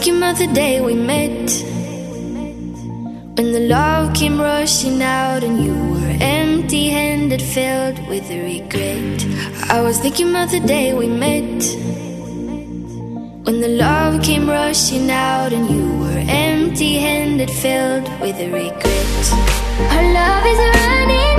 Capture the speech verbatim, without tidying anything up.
thinking about the day we met, when the love came rushing out and you were empty-handed, filled with regret. I was thinking about the day we met, when the love came rushing out and you were empty-handed, filled with regret. Our love is running